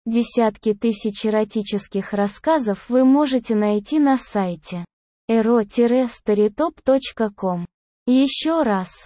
Десятки тысяч эротических рассказов вы можете найти на сайте ero-storytop.com. Еще раз,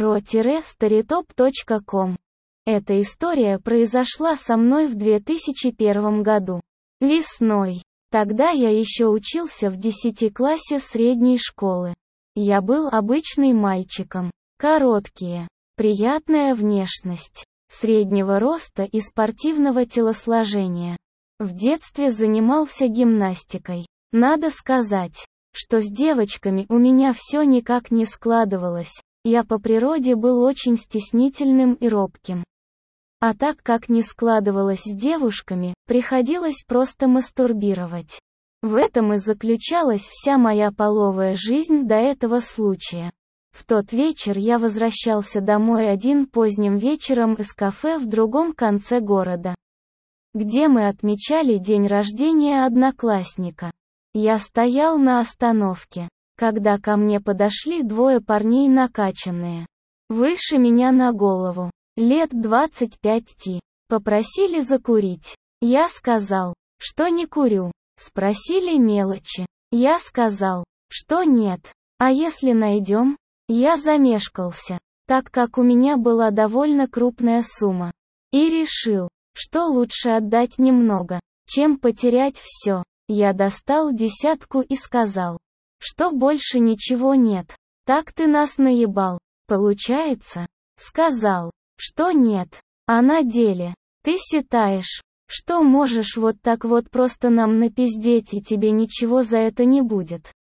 ero-storytop.com. Эта история произошла со мной в 2001 году. Весной. Тогда я еще учился в 10 классе средней школы. Я был обычным мальчиком. Короткие, приятная внешность, среднего роста и спортивного телосложения. В детстве занимался гимнастикой. Надо сказать, что с девочками у меня все никак не складывалось. Я по природе был очень стеснительным и робким. А так как не складывалось с девушками, приходилось просто мастурбировать. В этом и заключалась вся моя половая жизнь до этого случая. В тот вечер я возвращался домой один поздним вечером из кафе в другом конце города, где мы отмечали день рождения одноклассника. Я стоял на остановке, когда ко мне подошли двое парней накачанные, выше меня на голову, лет 25. Попросили закурить. Я сказал, что не курю. Спросили мелочи. Я сказал, что нет. А если найдем? Я замешкался, так как у меня была довольно крупная сумма. И решил, что лучше отдать немного, чем потерять все. Я достал десятку и сказал, что больше ничего нет. Так ты нас наебал, получается? Сказал, что нет. А на деле, ты считаешь, что можешь вот так вот просто нам напиздеть и тебе ничего за это не будет?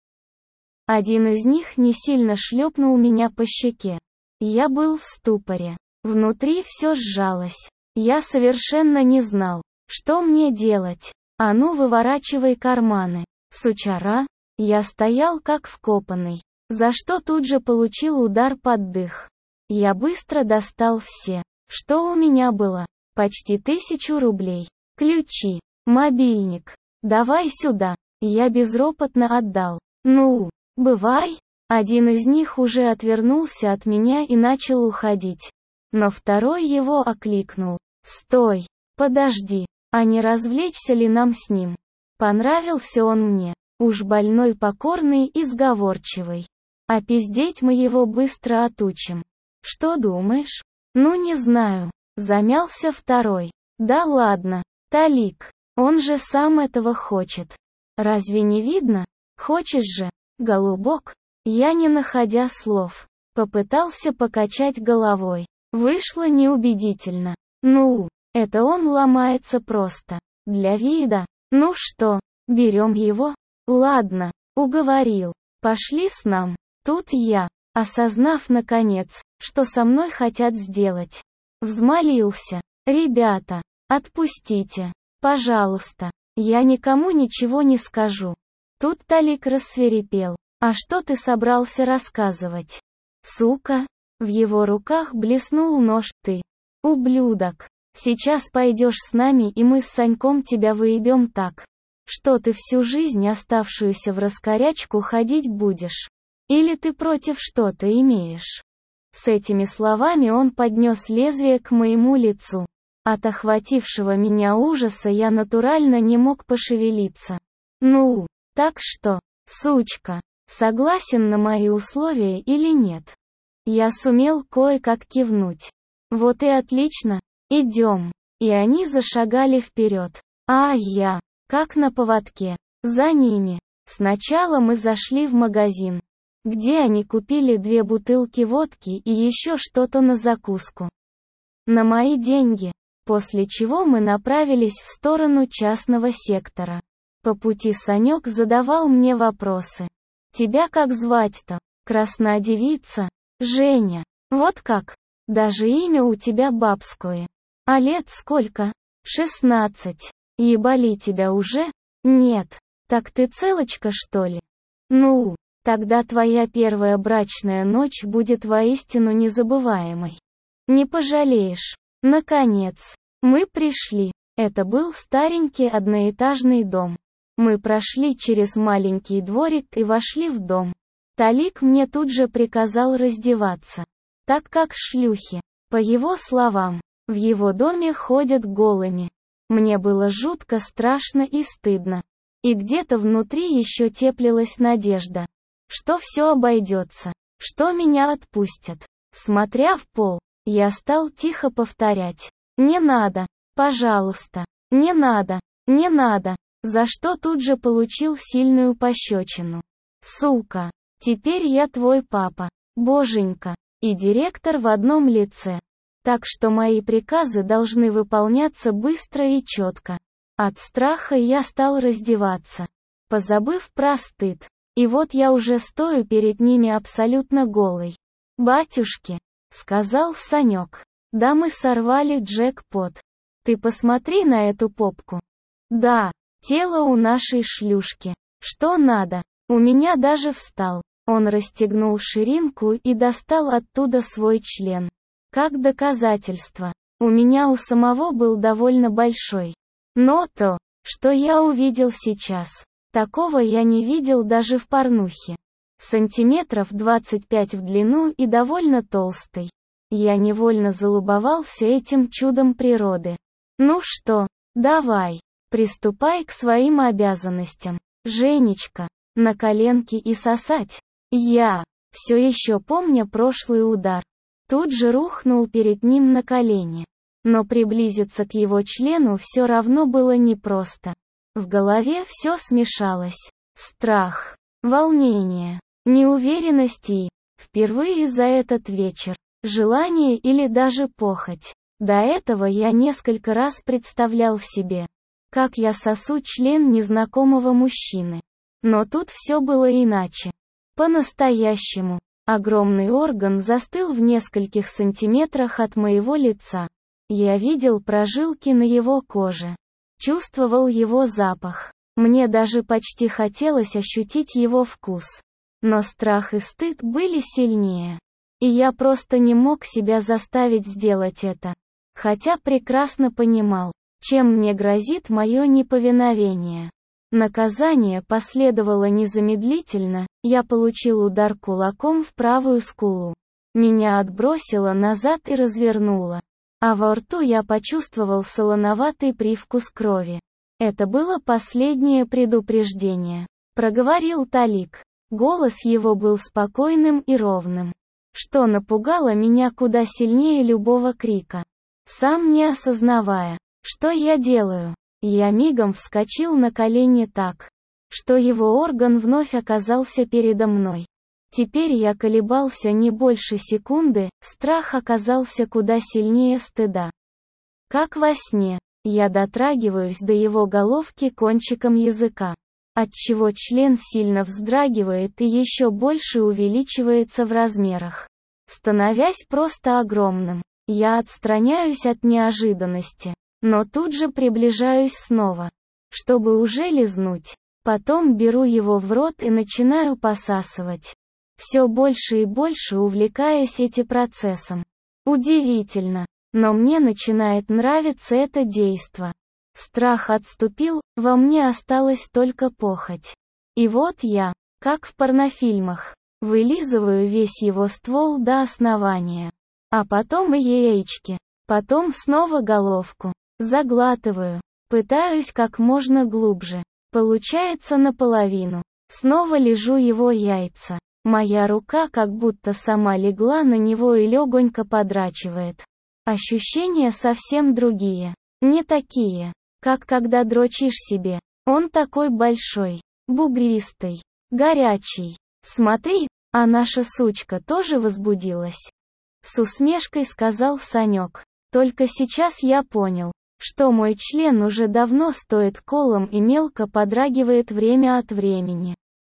Один из них не сильно шлепнул меня по щеке. Я был в ступоре. Внутри все сжалось. Я совершенно не знал, что мне делать. А ну выворачивай карманы, сучара. Я стоял как вкопанный, за что тут же получил удар под дых. Я быстро достал все, что у меня было. Почти 1000 рублей. Ключи, мобильник. Давай сюда. Я безропотно отдал. Ну, бывай. Один из них уже отвернулся от меня и начал уходить. Но второй его окликнул. Стой, подожди, а не развлечься ли нам с ним? Понравился он мне. Уж больной покорный и сговорчивый. А пиздеть мы его быстро отучим. Что думаешь? Ну не знаю. Замялся второй. Да ладно, Талик, он же сам этого хочет. Разве не видно? Хочешь же, голубок? Я, не находя слов, попытался покачать головой. Вышло неубедительно. Ну, это он ломается просто. Для вида. Ну что, берем его? Ладно, уговорил. Пошли с нам. Тут я, осознав наконец, что со мной хотят сделать, взмолился. Ребята, отпустите. Пожалуйста. Я никому ничего не скажу. Тут Талик рассвирепел. А что ты собрался рассказывать? Сука. В его руках блеснул нож. Ты, ублюдок. Сейчас пойдешь с нами и мы с Саньком тебя выебем так, что ты всю жизнь оставшуюся в раскорячку ходить будешь. Или ты против что-то имеешь? С этими словами он поднес лезвие к моему лицу. От охватившего меня ужаса я натурально не мог пошевелиться. Ну, так что, сучка, согласен на мои условия или нет? Я сумел кое-как кивнуть. Вот и отлично, идем. И они зашагали вперед. А я, как на поводке, за ними. Сначала мы зашли в магазин, где они купили 2 бутылки водки и еще что-то на закуску. На мои деньги. После чего мы направились в сторону частного сектора. По пути Санек задавал мне вопросы. Тебя как звать-то? Красная девица? Женя. Вот как? Даже имя у тебя бабское. А лет сколько? 16. Ебали тебя уже? Нет. Так ты целочка, что ли? Ну, тогда твоя первая брачная ночь будет воистину незабываемой. Не пожалеешь. Наконец, мы пришли. Это был старенький одноэтажный дом. Мы прошли через маленький дворик и вошли в дом. Талик мне тут же приказал раздеваться, так как шлюхи, по его словам, в его доме ходят голыми. Мне было жутко страшно и стыдно. И где-то внутри еще теплилась надежда, что все обойдется, что меня отпустят. Смотря в пол, я стал тихо повторять: «Не надо, пожалуйста, не надо, не надо», за что тут же получил сильную пощечину. «Сука, теперь я твой папа, боженька, и директор в одном лице. Так что мои приказы должны выполняться быстро и четко». От страха я стал раздеваться, позабыв про стыд. И вот я уже стою перед ними абсолютно голой. «Батюшки», — сказал Санек, — «да мы сорвали джекпот. Ты посмотри на эту попку. Да, тело у нашей шлюшки. Что надо? У меня даже встал». Он расстегнул ширинку и достал оттуда свой член. Как доказательство. У меня у самого был довольно большой. Но то, что я увидел сейчас, такого я не видел даже в порнухе. Сантиметров 25 в длину и довольно толстый. Я невольно залюбовался этим чудом природы. «Ну что, давай, приступай к своим обязанностям, Женечка, на коленки и сосать». Я, все еще помня прошлый удар, тут же рухнул перед ним на колени. Но приблизиться к его члену все равно было непросто. В голове все смешалось. Страх, волнение, неуверенность и, впервые за этот вечер, желание или даже похоть. До этого я несколько раз представлял себе, как я сосу член незнакомого мужчины. Но тут все было иначе. По-настоящему. Огромный орган застыл в нескольких сантиметрах от моего лица. Я видел прожилки на его коже. Чувствовал его запах. Мне даже почти хотелось ощутить его вкус. Но страх и стыд были сильнее. И я просто не мог себя заставить сделать это. Хотя прекрасно понимал, чем мне грозит мое неповиновение. Наказание последовало незамедлительно, я получил удар кулаком в правую скулу. Меня отбросило назад и развернуло. А во рту я почувствовал солоноватый привкус крови. «Это было последнее предупреждение», — проговорил Талик. Голос его был спокойным и ровным, что напугало меня куда сильнее любого крика. Сам не осознавая, что я делаю, я мигом вскочил на колени так, что его орган вновь оказался передо мной. Теперь я колебался не больше секунды, страх оказался куда сильнее стыда. Как во сне, я дотрагиваюсь до его головки кончиком языка, отчего член сильно вздрагивает и еще больше увеличивается в размерах, становясь просто огромным. Я отстраняюсь от неожиданности, но тут же приближаюсь снова, чтобы уже лизнуть. Потом беру его в рот и начинаю посасывать. Все больше и больше увлекаясь этим процессом. Удивительно, но мне начинает нравиться это действо. Страх отступил, во мне осталась только похоть. И вот я, как в порнофильмах, вылизываю весь его ствол до основания. А потом и яички, потом снова головку. Заглатываю, пытаюсь как можно глубже. Получается наполовину. Снова лижу его яйца. Моя рука как будто сама легла на него и легонько подрачивает. Ощущения совсем другие. Не такие, как когда дрочишь себе. Он такой большой, бугристый, горячий. Смотри, а наша сучка тоже возбудилась. С усмешкой сказал Санек. Только сейчас я понял, что мой член уже давно стоит колом и мелко подрагивает время от времени.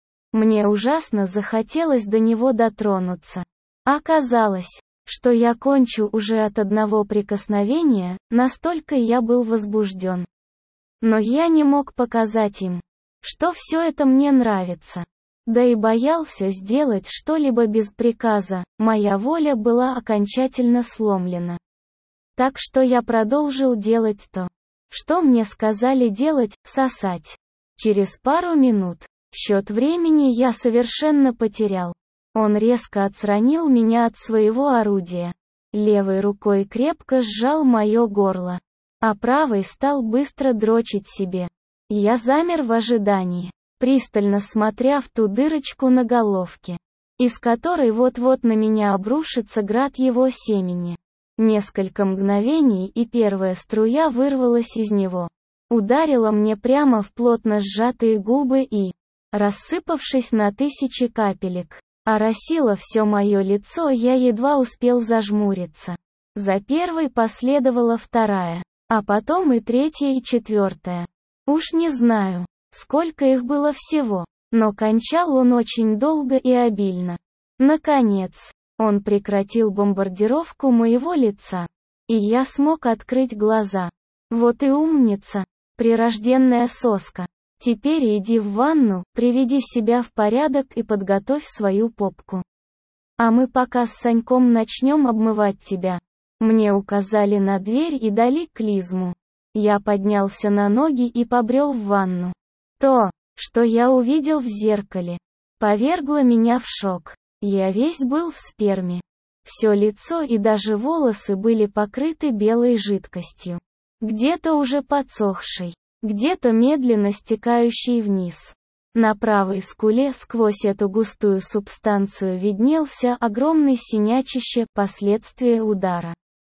Мне ужасно захотелось до него дотронуться. Оказалось, что я кончу уже от одного прикосновения, настолько я был возбужден. Но я не мог показать им, что все это мне нравится. Да и боялся сделать что-либо без приказа, моя воля была окончательно сломлена. Так что я продолжил делать то, что мне сказали делать, сосать. Через пару минут, счет времени я совершенно потерял. Он резко отстранил меня от своего орудия. Левой рукой крепко сжал мое горло. а правой стал быстро дрочить себе. Я замер в ожидании, пристально смотря в ту дырочку на головке, из которой вот-вот на меня обрушится град его семени. Несколько мгновений, и первая струя вырвалась из него, ударила мне прямо в плотно сжатые губы и, рассыпавшись на тысячи капелек, оросила все мое лицо. Я едва успел зажмуриться. За первой последовала вторая, а потом и третья и четвертая. Уж не знаю, сколько их было всего, но кончал он очень долго и обильно. Наконец, он прекратил бомбардировку моего лица, и я смог открыть глаза. Вот и умница, прирожденная соска. Теперь иди в ванну, приведи себя в порядок и подготовь свою попку. А мы пока с Саньком начнем обмывать тебя. Мне указали на дверь и дали клизму. Я поднялся на ноги и побрел в ванну. То, что я увидел в зеркале, повергло меня в шок. Я весь был в сперме. Все лицо и даже волосы были покрыты белой жидкостью. Где-то уже подсохшей, где-то медленно стекающей вниз. На правой скуле сквозь эту густую субстанцию виднелся огромный синячище, последствия удара.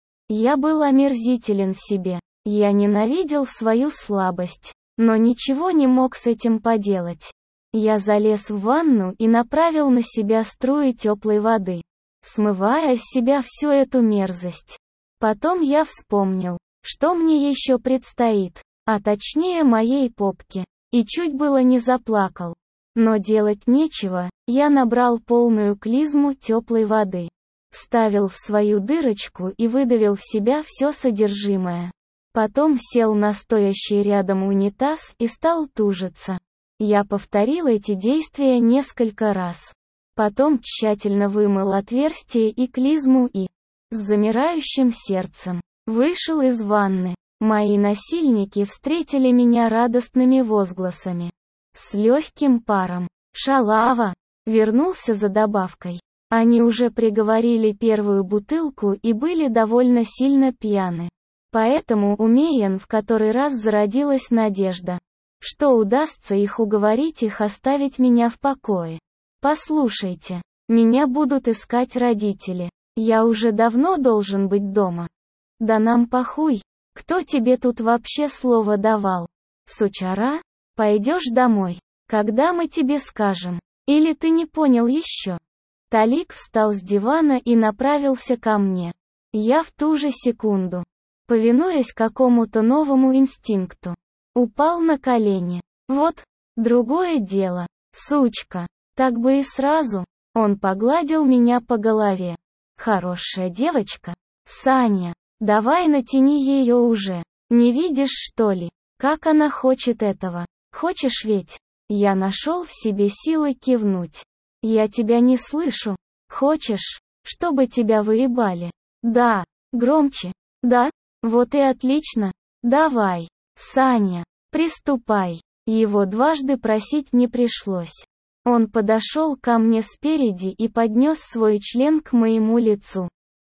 Я был омерзителен себе. Я ненавидел свою слабость, но ничего не мог с этим поделать. Я залез в ванну и направил на себя струи теплой воды, смывая с себя всю эту мерзость. Потом я вспомнил, что мне еще предстоит, а точнее моей попке, и чуть было не заплакал. Но делать нечего, я набрал полную клизму теплой воды, вставил в свою дырочку и выдавил в себя все содержимое. Потом сел на стоящий рядом унитаз и стал тужиться. Я повторил эти действия несколько раз. Потом тщательно вымыл отверстие и клизму и, с замирающим сердцем, вышел из ванны. Мои насильники встретили меня радостными возгласами. С легким паром. «Шалава!» Вернулся за добавкой. Они уже приговорили первую бутылку и были довольно сильно пьяны. Поэтому у Мейен в который раз зародилась надежда, что удастся их уговорить оставить меня в покое. «Послушайте, меня будут искать родители. Я уже давно должен быть дома». «Да нам похуй. Кто тебе тут вообще слово давал? Сучара? Пойдешь домой, когда мы тебе скажем. Или ты не понял еще?» Талик встал с дивана и направился ко мне. Я в ту же секунду, повинуясь какому-то новому инстинкту, упал на колени. «Вот, другое дело, сучка, так бы и сразу». Он погладил меня по голове. «Хорошая девочка, Саня, давай натяни ее уже. Не видишь, что ли, как она хочет этого? Хочешь ведь?» Я нашел в себе силы кивнуть. «Я тебя не слышу. Хочешь, чтобы тебя выебали?» «Да». «Громче». «Да». «Вот и отлично. Давай, Саня, приступай». Его дважды просить не пришлось. Он подошел ко мне спереди и поднес свой член к моему лицу.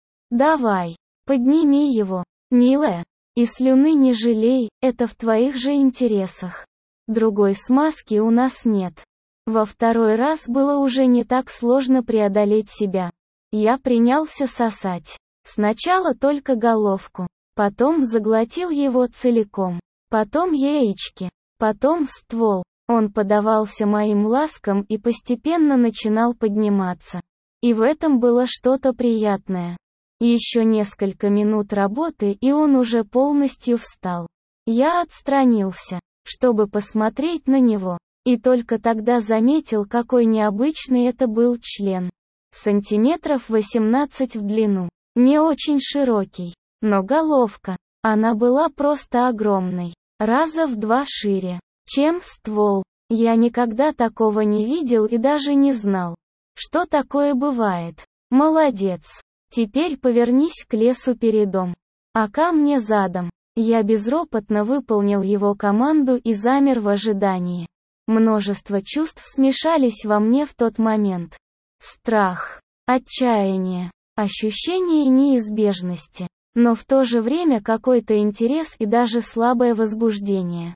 «Давай, подними его, милая, и слюны не жалей, это в твоих же интересах. Другой смазки у нас нет». Во второй раз было уже не так сложно преодолеть себя. Я принялся сосать. Сначала только головку, потом заглотил его целиком, потом яички, потом ствол. Он поддавался моим ласкам и постепенно начинал подниматься. И в этом было что-то приятное. Еще несколько минут работы, и он уже полностью встал. Я отстранился, чтобы посмотреть на него. И только тогда заметил, какой необычный это был член. Сантиметров 18 в длину. Не очень широкий. Но головка, она была просто огромной. Раза в 2 шире, чем ствол. Я никогда такого не видел и даже не знал, что такое бывает. Молодец. Теперь повернись к лесу передом, а ко мне задом. Я безропотно выполнил его команду и замер в ожидании. Множество чувств смешались во мне в тот момент. Страх, отчаяние, ощущение неизбежности. но в то же время какой-то интерес и даже слабое возбуждение.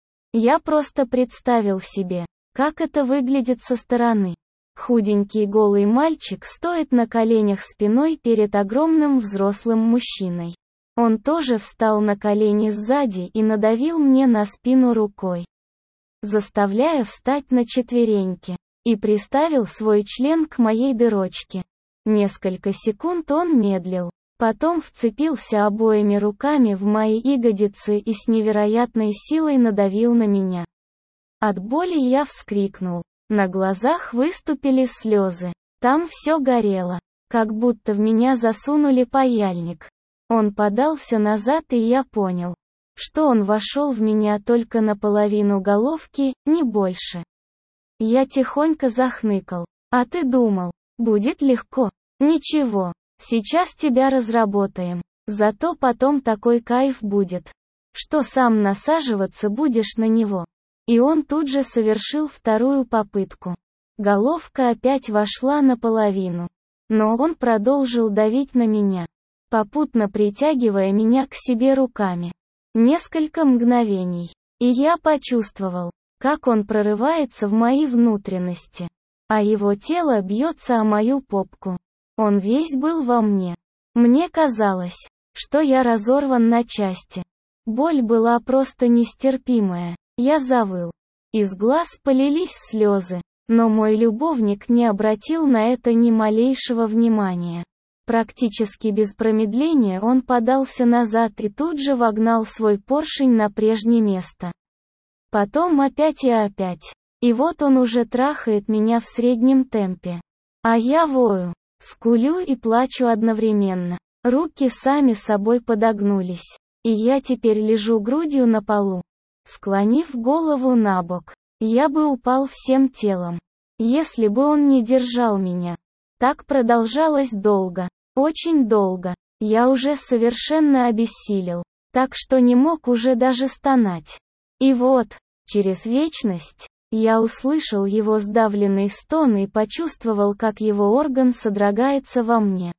Я просто представил себе, как это выглядит со стороны. Худенький голый мальчик стоит на коленях спиной перед огромным взрослым мужчиной. Он тоже встал на колени сзади и надавил мне на спину рукой, заставляя встать на четвереньки, и приставил свой член к моей дырочке. Несколько секунд он медлил, потом вцепился обоими руками в мои ягодицы и с невероятной силой надавил на меня. От боли я вскрикнул. На глазах выступили слезы. Там все горело, как будто в меня засунули паяльник. Он подался назад, и я понял, что он вошел в меня только наполовину головки, не больше. Я тихонько захныкал. А ты думал, будет легко? Ничего, сейчас тебя разработаем. Зато потом такой кайф будет, что сам насаживаться будешь на него. И он тут же совершил вторую попытку. Головка опять вошла наполовину. Но он продолжил давить на меня, попутно притягивая меня к себе руками. Несколько мгновений, и я почувствовал, как он прорывается в мои внутренности, а его тело бьется о мою попку. Он весь был во мне. Мне казалось, что я разорван на части. Боль была просто нестерпимая. Я завыл. Из глаз полились слезы, но мой любовник не обратил на это ни малейшего внимания. Практически без промедления он подался назад и тут же вогнал свой поршень на прежнее место. Потом опять и опять. И вот он уже трахает меня в среднем темпе. А я вою, скулю и плачу одновременно. Руки сами собой подогнулись. И я теперь лежу грудью на полу, склонив голову набок. Я бы упал всем телом, если бы он не держал меня. Так продолжалось долго, очень долго. Я уже совершенно обессилел, так что не мог уже даже стонать. И вот, через вечность, я услышал его сдавленный стон и почувствовал, как его орган содрогается во мне,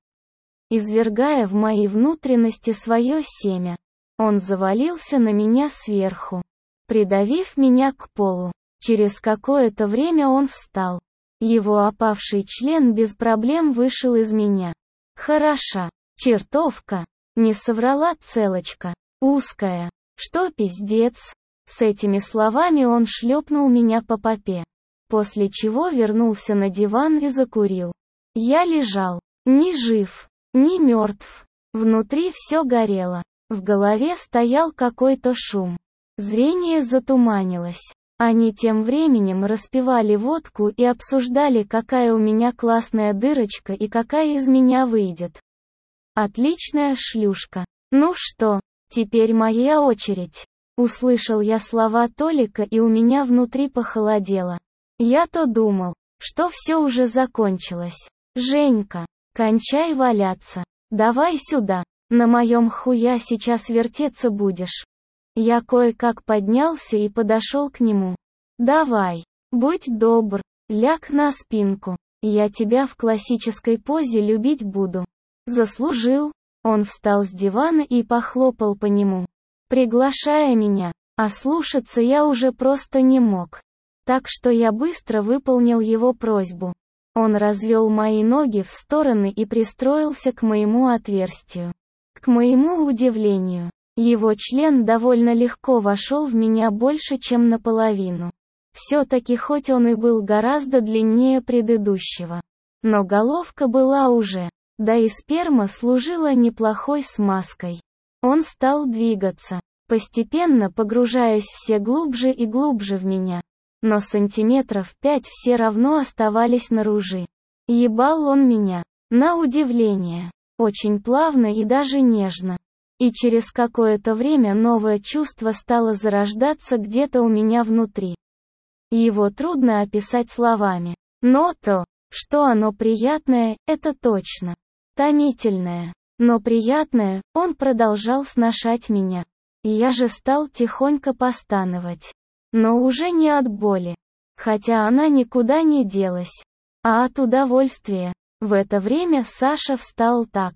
извергая в мои внутренности свое семя. Он завалился на меня сверху, придавив меня к полу. Через какое-то время он встал. Его опавший член без проблем вышел из меня. Хороша, чертовка, не соврала целочка, узкая, что пиздец. С этими словами он шлепнул меня по попе, после чего вернулся на диван и закурил. Я лежал, ни жив, ни мертв. Внутри все горело. В голове стоял какой-то шум. Зрение затуманилось. Они тем временем распивали водку и обсуждали, какая у меня классная дырочка и какая из меня выйдет. Отличная шлюшка. Ну что, теперь моя очередь. Услышал я слова Толика, и у меня внутри похолодело. Я-то думал, что все уже закончилось. Женька, кончай валяться. Давай сюда. На моем хуя сейчас вертеться будешь. Я кое-как поднялся и подошел к нему. Давай, будь добр, ляг на спинку. Я тебя в классической позе любить буду. Заслужил. Он встал с дивана и похлопал по нему, приглашая меня. А слушаться я уже просто не мог. Так что я быстро выполнил его просьбу. Он развел мои ноги в стороны и пристроился к моему отверстию. К моему удивлению, его член довольно легко вошел в меня больше, чем наполовину. Все-таки хоть он и был гораздо длиннее предыдущего, но головка была уже, да и сперма служила неплохой смазкой. Он стал двигаться, постепенно погружаясь все глубже и глубже в меня. Но сантиметров 5 все равно оставались наружу. Ебал он меня, на удивление, очень плавно и даже нежно. И через какое-то время новое чувство стало зарождаться где-то у меня внутри. Его трудно описать словами. Но то, что оно приятное, это точно. Томительное, но приятное, он продолжал сношать меня. И я же стал тихонько постановать. Но уже не от боли. Хотя она никуда не делась. А от удовольствия. В это время Саша встал так,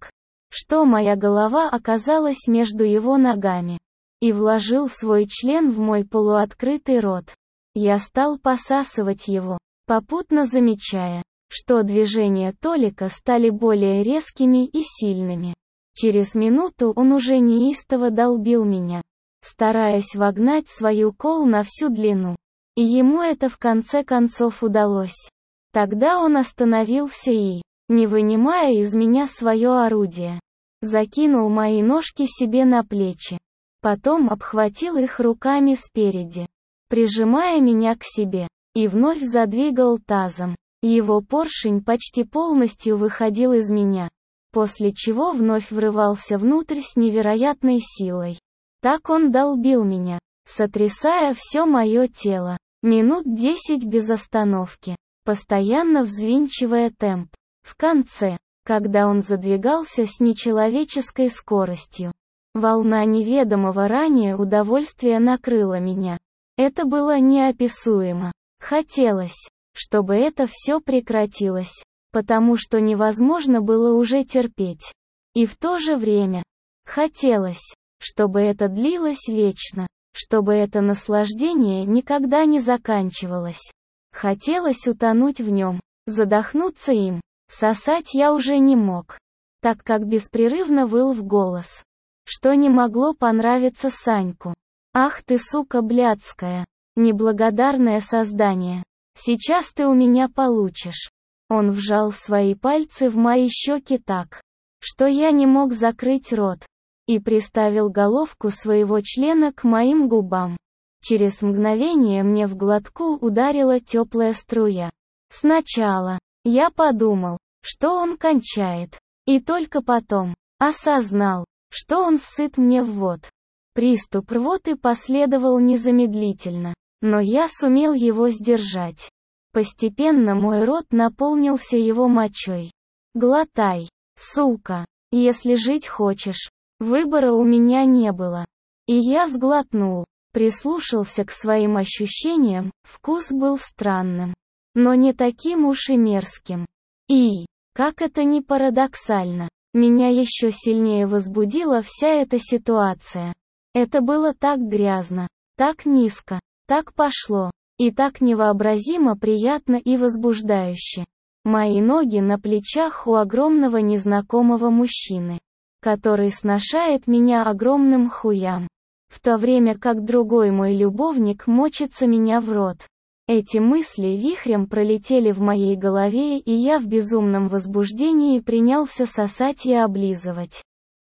что моя голова оказалась между его ногами, и вложил свой член в мой полуоткрытый рот. Я стал посасывать его, попутно замечая, что движения Толика стали более резкими и сильными. Через минуту он уже неистово долбил меня, стараясь вогнать свою кол на всю длину. И ему это в конце концов удалось. Тогда он остановился и, не вынимая из меня свое орудие, закинул мои ножки себе на плечи. Потом обхватил их руками спереди, прижимая меня к себе, и вновь задвигал тазом. Его поршень почти полностью выходил из меня, после чего вновь врывался внутрь с невероятной силой. Так он долбил меня, сотрясая все мое тело, минут 10 без остановки, постоянно взвинчивая темп. В конце, когда он задвигался с нечеловеческой скоростью, волна неведомого ранее удовольствия накрыла меня. Это было неописуемо. Хотелось, чтобы это все прекратилось, потому что невозможно было уже терпеть. И в то же время, хотелось, чтобы это длилось вечно, чтобы это наслаждение никогда не заканчивалось. Хотелось утонуть в нем, задохнуться им. Сосать я уже не мог, так как беспрерывно выл в голос, что не могло понравиться Саньку. «Ах ты, сука блядская, неблагодарное создание, сейчас ты у меня получишь». Он вжал свои пальцы в мои щеки так, что я не мог закрыть рот, и приставил головку своего члена к моим губам. Через мгновение мне в глотку ударила теплая струя. Сначала я подумал, что он кончает, и только потом осознал, что он ссыт мне в рот. Приступ рвоты последовал незамедлительно, но я сумел его сдержать. Постепенно мой рот наполнился его мочой. «Глотай, сука, если жить хочешь». Выбора у меня не было. И я сглотнул, прислушался к своим ощущениям, вкус был странным, но не таким уж и мерзким. И, как это ни парадоксально, меня еще сильнее возбудила вся эта ситуация. Это было так грязно, так низко, так пошло, и так невообразимо приятно и возбуждающе. Мои ноги на плечах у огромного незнакомого мужчины, который сношает меня огромным хуям, в то время как другой мой любовник мочится меня в рот. Эти мысли вихрем пролетели в моей голове, и я в безумном возбуждении принялся сосать и облизывать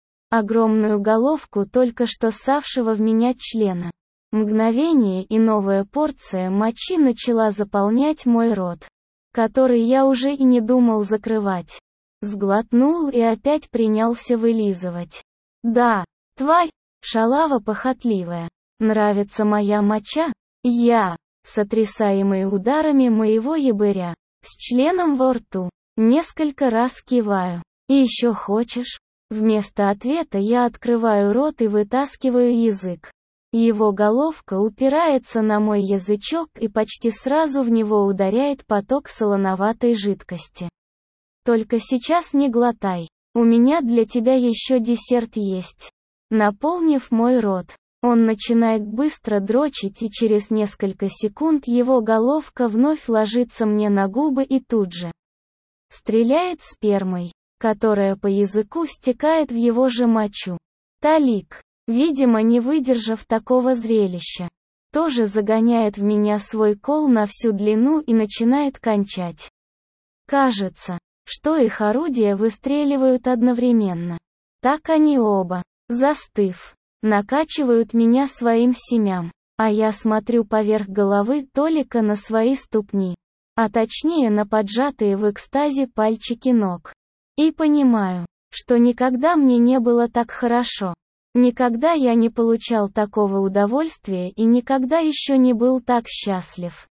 огромную головку только что ссавшего в меня члена. Мгновение, и новая порция мочи начала заполнять мой рот, который я уже и не думал закрывать. Сглотнул и опять принялся вылизывать. Да, тварь, шалава похотливая. Нравится моя моча? Я, сотрясаемый ударами моего ебыря, с членом во рту, несколько раз киваю. И еще хочешь? Вместо ответа я открываю рот и вытаскиваю язык. Его головка упирается на мой язычок, и почти сразу в него ударяет поток солоноватой жидкости. Только сейчас не глотай. У меня для тебя еще десерт есть. Наполнив мой рот, он начинает быстро дрочить, и через несколько секунд его головка вновь ложится мне на губы и тут же стреляет спермой, которая по языку стекает в его же мочу. Толик, видимо, не выдержав такого зрелища, тоже загоняет в меня свой кол на всю длину и начинает кончать. Кажется, что их орудия выстреливают одновременно. Так они оба, застыв, накачивают меня своим семям, а я смотрю поверх головы Толика на свои ступни, а точнее на поджатые в экстазе пальчики ног. И понимаю, что никогда мне не было так хорошо. Никогда я не получал такого удовольствия и никогда еще не был так счастлив.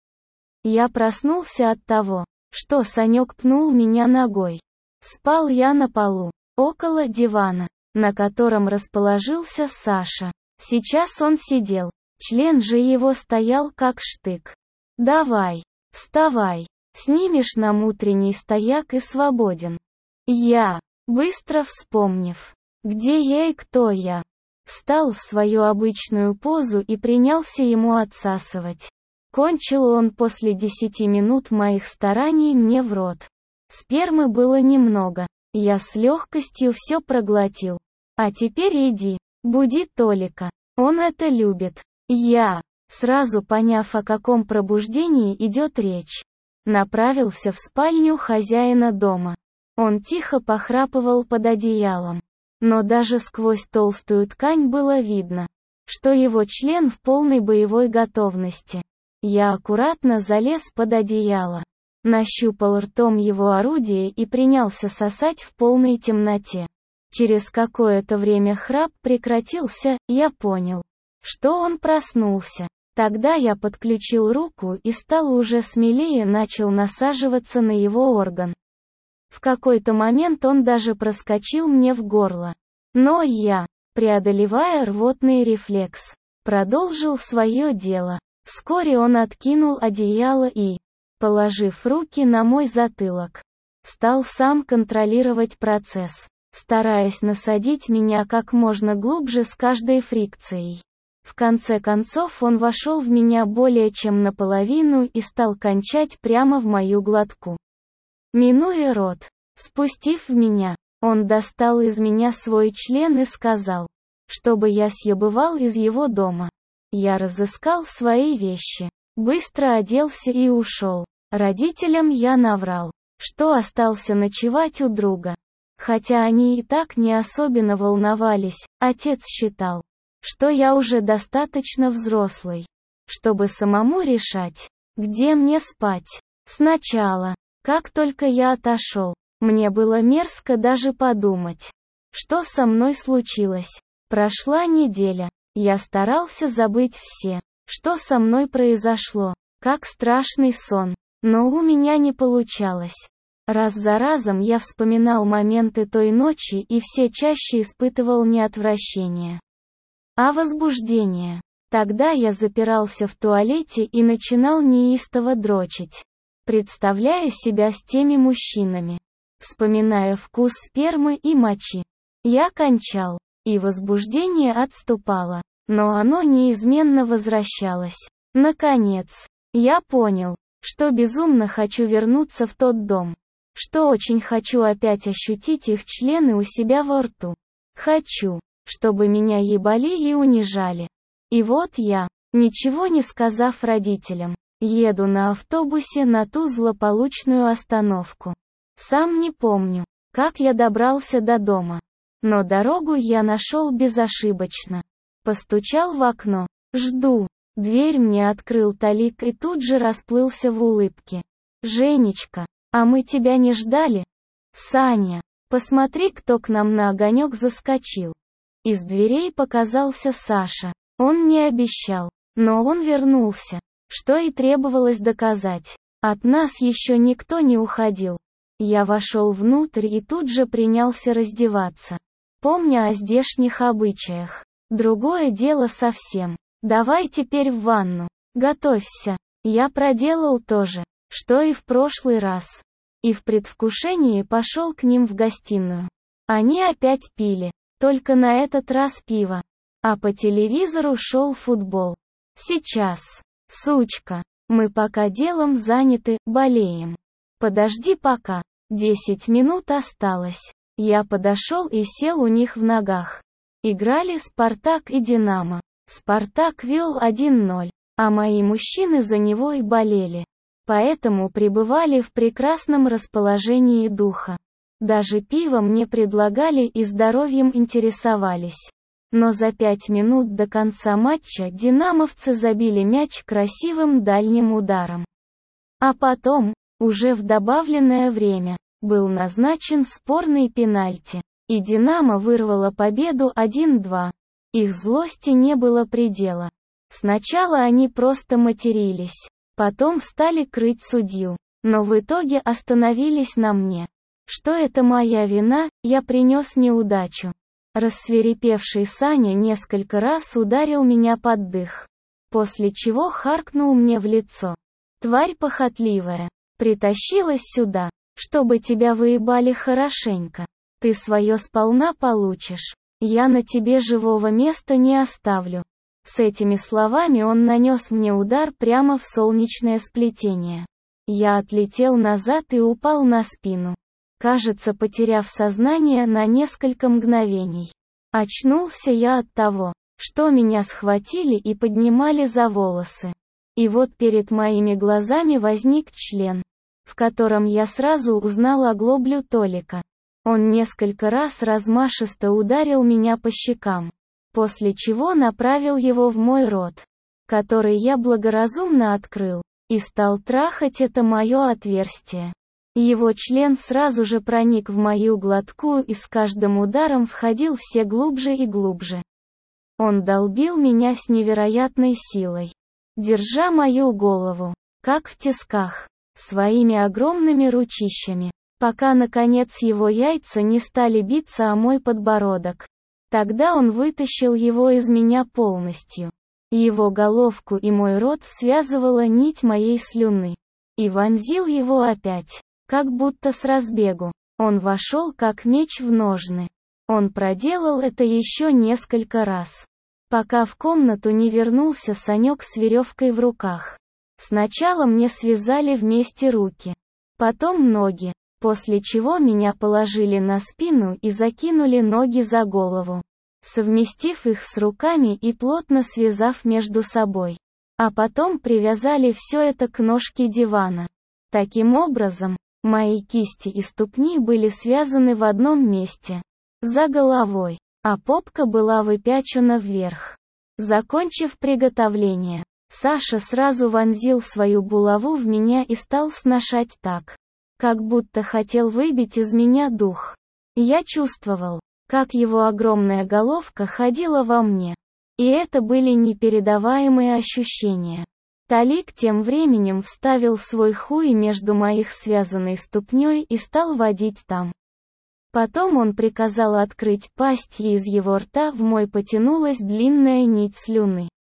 Я проснулся от того, что Санек пнул меня ногой. Спал я на полу, около дивана, на котором расположился Саша. Сейчас он сидел, член же его стоял как штык. «Давай, вставай, снимешь нам утренний стояк и свободен». Я быстро вспомнив, где я и кто я. Встал в свою обычную позу и принялся ему отсасывать. Кончил он после 10 минут моих стараний мне в рот. Спермы было немного, я с легкостью все проглотил. А теперь иди, буди Толика, он это любит. Я, сразу поняв, о каком пробуждении идет речь, направился в спальню хозяина дома. Он тихо похрапывал под одеялом. Но даже сквозь толстую ткань было видно, что его член в полной боевой готовности. Я аккуратно залез под одеяло, нащупал ртом его орудие и принялся сосать в полной темноте. Через какое-то время храп прекратился, я понял, что он проснулся. Тогда я подключил руку и стал уже смелее начал насаживаться на его орган. В какой-то момент он даже проскочил мне в горло. Но я, преодолевая рвотный рефлекс, продолжил свое дело. Вскоре он откинул одеяло и, положив руки на мой затылок, стал сам контролировать процесс, стараясь насадить меня как можно глубже с каждой фрикцией. В конце концов он вошел в меня более чем наполовину и стал кончать прямо в мою глотку. Минуя рот, спустив в меня, он достал из меня свой член и сказал, чтобы я съебывал из его дома. Я разыскал свои вещи, быстро оделся и ушел. Родителям я наврал, что остался ночевать у друга. Хотя они и так не особенно волновались, отец считал, что я уже достаточно взрослый, чтобы самому решать, где мне спать. Сначала, как только я отошел, мне было мерзко даже подумать, что со мной случилось. Прошла неделя, я старался забыть все, что со мной произошло, как страшный сон, но у меня не получалось. Раз за разом я вспоминал моменты той ночи и все чаще испытывал не отвращение, а возбуждение. Тогда я запирался в туалете и начинал неистово дрочить, представляя себя с теми мужчинами, вспоминая вкус спермы и мочи. Я кончал, и возбуждение отступало, но оно неизменно возвращалось. Наконец, я понял, что безумно хочу вернуться в тот дом, что очень хочу опять ощутить их члены у себя во рту. Хочу, чтобы меня ебали и унижали. И вот я, ничего не сказав родителям, еду на автобусе на ту злополучную остановку. Сам не помню, как я добрался до дома. Но дорогу я нашел безошибочно. Постучал в окно. Жду. Дверь мне открыл Толик и тут же расплылся в улыбке. «Женечка, а мы тебя не ждали?» «Саня, посмотри, кто к нам на огонек заскочил». Из дверей показался Саша. Он не обещал, но он вернулся, что и требовалось доказать. От нас еще никто не уходил. Я вошел внутрь и тут же принялся раздеваться. Помня о здешних обычаях. Другое дело совсем. Давай теперь в ванну. Готовься. Я проделал то же, что и в прошлый раз. И в предвкушении пошел к ним в гостиную. Они опять пили, только на этот раз пиво. А по телевизору шел футбол. Сейчас. Сучка. Мы пока делом заняты, болеем. Подожди пока. 10 минут осталось. Я подошел и сел у них в ногах. Играли «Спартак» и «Динамо». «Спартак» вел 1-0, а мои мужчины за него и болели. Поэтому пребывали в прекрасном расположении духа. Даже пиво мне предлагали и здоровьем интересовались. Но за 5 минут до конца матча динамовцы забили мяч красивым дальним ударом. А потом, уже в добавленное время, был назначен спорный пенальти, и «Динамо» вырвало победу 1-2. Их злости не было предела. Сначала они просто матерились, потом стали крыть судью, но в итоге остановились на мне. Что это моя вина, я принес неудачу. Рассвирепевший Саня несколько раз ударил меня под дых, после чего харкнул мне в лицо. «Тварь похотливая, притащилась сюда, чтобы тебя выебали хорошенько. Ты свое сполна получишь. Я на тебе живого места не оставлю. С этими словами он нанес мне удар прямо в солнечное сплетение. Я отлетел назад и упал на спину, кажется, потеряв сознание на несколько мгновений. Очнулся я от того, что меня схватили и поднимали за волосы. И вот перед моими глазами возник член, в котором я сразу узнал оглоблю Толика. Он несколько раз размашисто ударил меня по щекам, после чего направил его в мой рот, который я благоразумно открыл, и стал трахать это мое отверстие. Его член сразу же проник в мою глотку и с каждым ударом входил все глубже и глубже. Он долбил меня с невероятной силой, держа мою голову, как в тисках, своими огромными ручищами, пока наконец его яйца не стали биться о мой подбородок. Тогда он вытащил его из меня полностью. Его головку и мой рот связывала нить моей слюны. И вонзил его опять, как будто с разбегу. Он вошел как меч в ножны. Он проделал это еще несколько раз, пока в комнату не вернулся Санек с веревкой в руках. Сначала мне связали вместе руки, потом ноги, после чего меня положили на спину и закинули ноги за голову, совместив их с руками и плотно связав между собой. А потом привязали все это к ножке дивана. Таким образом, мои кисти и ступни были связаны в одном месте, за головой, а попка была выпячена вверх. Закончив приготовление, Саша сразу вонзил свою булаву в меня и стал сношать так, как будто хотел выбить из меня дух. Я чувствовал, как его огромная головка ходила во мне. И это были непередаваемые ощущения. Толик тем временем вставил свой хуй между моих связанной ступней и стал водить там. Потом он приказал открыть пасть, и из его рта в мой потянулась длинная нить слюны.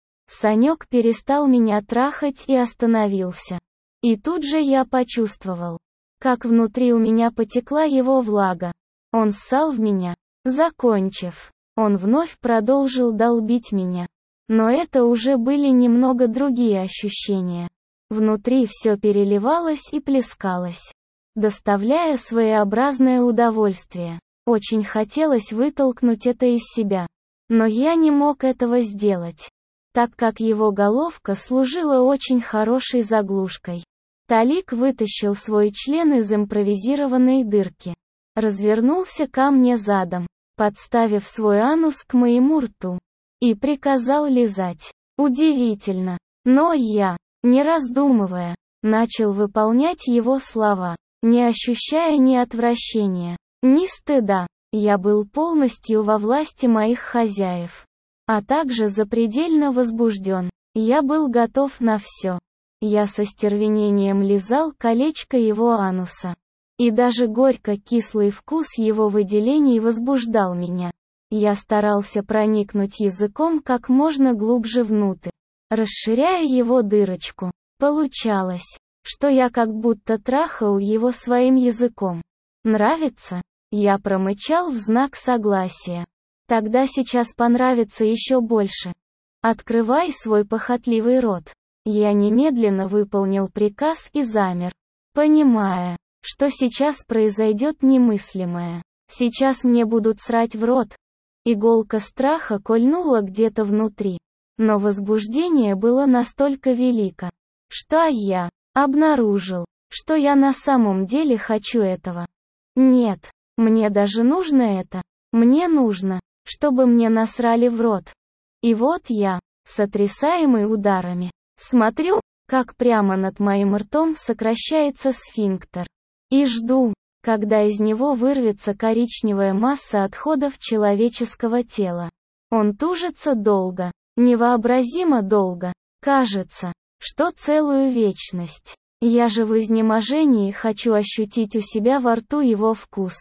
Санек перестал меня трахать и остановился. И тут же я почувствовал, как внутри у меня потекла его влага. Он ссал в меня. Закончив, он вновь продолжил долбить меня. Но это уже были немного другие ощущения. Внутри все переливалось и плескалось, доставляя своеобразное удовольствие. Очень хотелось вытолкнуть это из себя. Но я не мог этого сделать, так как его головка служила очень хорошей заглушкой. Толик вытащил свой член из импровизированной дырки, развернулся ко мне задом, подставив свой анус к моему рту, и приказал лизать. Удивительно, но я, не раздумывая, начал выполнять его слова, не ощущая ни отвращения, ни стыда. Я был полностью во власти моих хозяев, а также запредельно возбужден. Я был готов на все. Я со стервенением лизал колечко его ануса. И даже горько-кислый вкус его выделений возбуждал меня. Я старался проникнуть языком как можно глубже внутрь, расширяя его дырочку. Получалось, что я как будто трахал его своим языком. «Нравится?» Я промычал в знак согласия. «Тогда сейчас понравится еще больше. Открывай свой похотливый рот». Я немедленно выполнил приказ и замер, понимая, что сейчас произойдет немыслимое. Сейчас мне будут срать в рот. Иголка страха кольнула где-то внутри. Но возбуждение было настолько велико, что я обнаружил, что я на самом деле хочу этого. Нет, мне даже нужно это. Мне нужно, чтобы мне насрали в рот. И вот я, сотрясаемый ударами, смотрю, как прямо над моим ртом сокращается сфинктер. И жду, когда из него вырвется коричневая масса отходов человеческого тела. Он тужится долго, невообразимо долго. Кажется, что целую вечность. Я же в изнеможении хочу ощутить у себя во рту его вкус.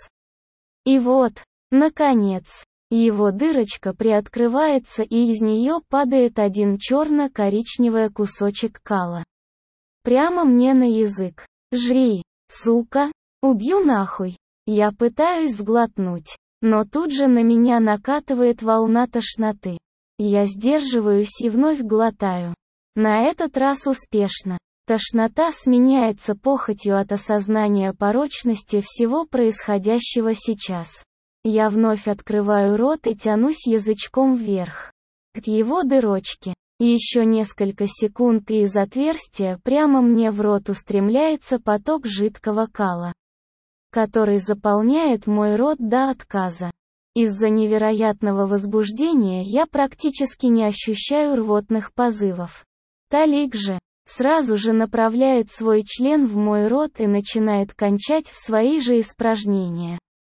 И вот, наконец, его дырочка приоткрывается, и из нее падает один черно-коричневый кусочек кала. Прямо мне на язык. «Жри, сука, убью нахуй!» Я пытаюсь сглотнуть, но тут же на меня накатывает волна тошноты. Я сдерживаюсь и вновь глотаю. На этот раз успешно. Тошнота сменяется похотью от осознания порочности всего происходящего сейчас. Я вновь открываю рот и тянусь язычком вверх, к его дырочке. Еще несколько секунд, и из отверстия прямо мне в рот устремляется поток жидкого кала, который заполняет мой рот до отказа. Из-за невероятного возбуждения я практически не ощущаю рвотных позывов. Талик же сразу же направляет свой член в мой рот и начинает кончать в свои же испражнения.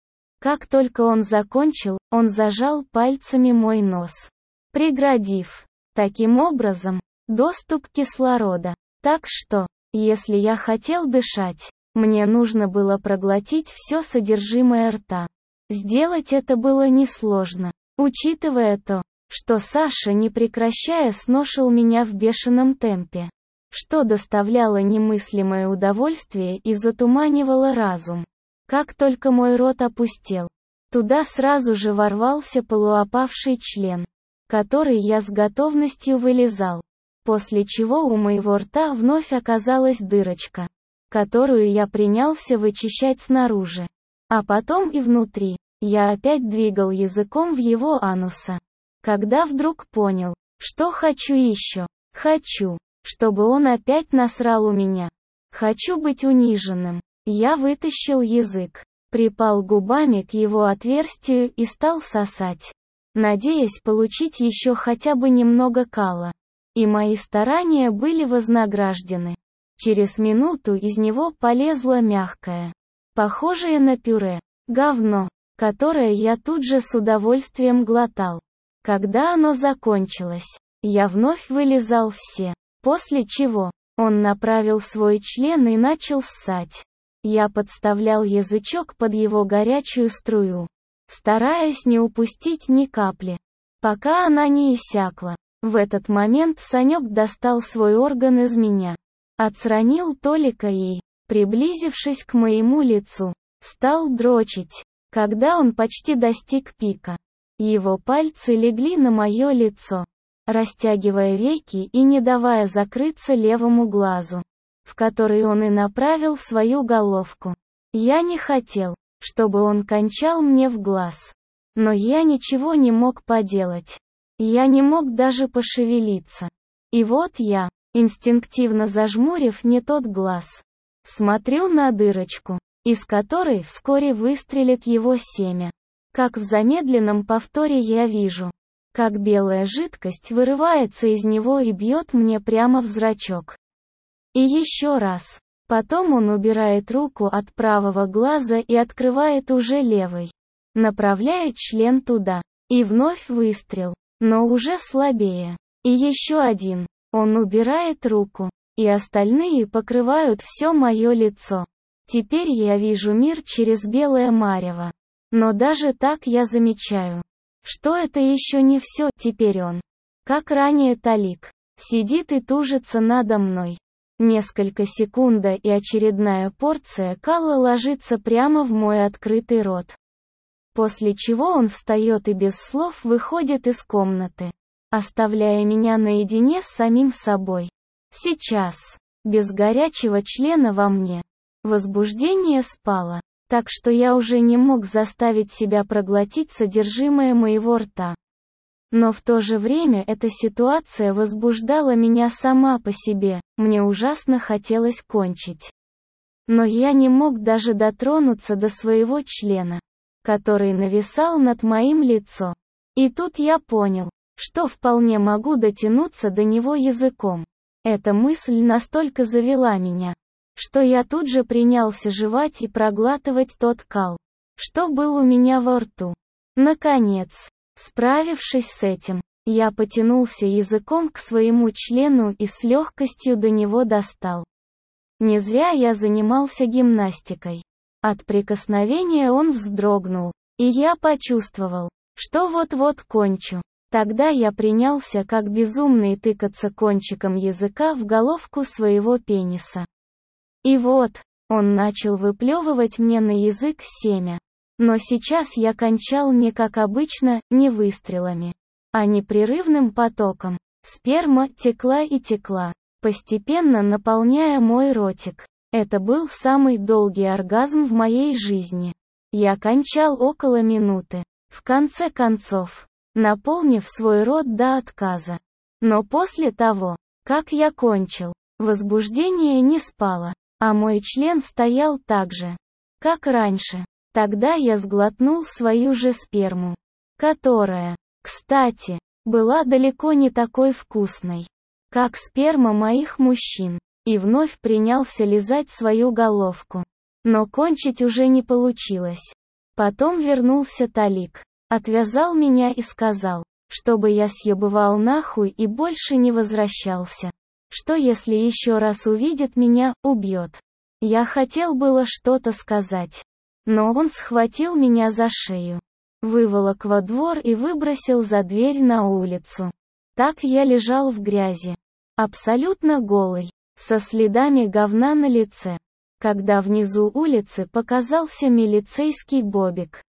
Как только он закончил, он зажал пальцами мой нос, преградив таким образом доступ кислорода. Так что, если я хотел дышать, мне нужно было проглотить все содержимое рта. Сделать это было несложно, учитывая то, что Саша, не прекращая, сношил меня в бешеном темпе, что доставляло немыслимое удовольствие и затуманивало разум. Как только мой рот опустел, туда сразу же ворвался полуопавший член, который я с готовностью вылизал, после чего у моего рта вновь оказалась дырочка, которую я принялся вычищать снаружи, а потом и внутри. Я опять двигал языком в его ануса, когда вдруг понял, что хочу еще. Хочу, чтобы он опять насрал у меня. Хочу быть униженным. Я вытащил язык, припал губами к его отверстию и стал сосать, надеясь получить еще хотя бы немного кала. И мои старания были вознаграждены. Через минуту из него полезло мягкое, похожее на пюре, говно, которое я тут же с удовольствием глотал. Когда оно закончилось, я вновь вылизал все, после чего он направил свой член и начал ссать. Я подставлял язычок под его горячую струю, стараясь не упустить ни капли, пока она не иссякла. В этот момент Санек достал свой орган из меня, отстранил Толика и, приблизившись к моему лицу, стал дрочить. Когда он почти достиг пика, его пальцы легли на мое лицо, растягивая веки и не давая закрыться левому глазу, в который он и направил свою головку. Я не хотел, чтобы он кончал мне в глаз, но я ничего не мог поделать. Я не мог даже пошевелиться. И вот я, инстинктивно зажмурив не тот глаз, смотрю на дырочку, из которой вскоре выстрелит его семя. Как в замедленном повторе я вижу, как белая жидкость вырывается из него и бьет мне прямо в зрачок. И еще раз. Потом он убирает руку от правого глаза и открывает уже левый, направляет член туда. И вновь выстрел, но уже слабее. И еще один. Он убирает руку, и остальные покрывают все мое лицо. Теперь я вижу мир через белое марево. Но даже так я замечаю, что это еще не все. Теперь он, как ранее Талик, сидит и тужится надо мной. Несколько секунд, и очередная порция кала ложится прямо в мой открытый рот. После чего он встает и без слов выходит из комнаты, оставляя меня наедине с самим собой. Сейчас, без горячего члена во мне, возбуждение спало, так что я уже не мог заставить себя проглотить содержимое моего рта. Но в то же время эта ситуация возбуждала меня сама по себе, мне ужасно хотелось кончить. Но я не мог даже дотронуться до своего члена, который нависал над моим лицом. И тут я понял, что вполне могу дотянуться до него языком. Эта мысль настолько завела меня, что я тут же принялся жевать и проглатывать тот кал, что был у меня во рту. Наконец, справившись с этим, я потянулся языком к своему члену и с легкостью до него достал. Не зря я занимался гимнастикой. От прикосновения он вздрогнул, и я почувствовал, что вот-вот кончу. Тогда я принялся как безумный тыкаться кончиком языка в головку своего пениса. И вот, Он начал выплевывать мне на язык семя. Но сейчас я кончал не как обычно, не выстрелами, а непрерывным потоком. Сперма текла и текла, постепенно наполняя мой ротик. Это был самый долгий оргазм в моей жизни. Я кончал около минуты. В конце концов, наполнив свой рот до отказа. Но после того, как я кончил, возбуждение не спало, а мой член стоял так же, как раньше. Тогда я сглотнул свою же сперму, которая, кстати, была далеко не такой вкусной, как сперма моих мужчин, и вновь принялся лизать свою головку. Но кончить уже не получилось. Потом вернулся Талик, отвязал меня и сказал, чтобы я съебывал нахуй и больше не возвращался. Что если еще раз увидит меня, убьет. Я хотел было что-то сказать. Но он схватил меня за шею, выволок во двор и выбросил за дверь на улицу. Так я лежал в грязи, абсолютно голый, со следами говна на лице, когда внизу улицы показался милицейский бобик.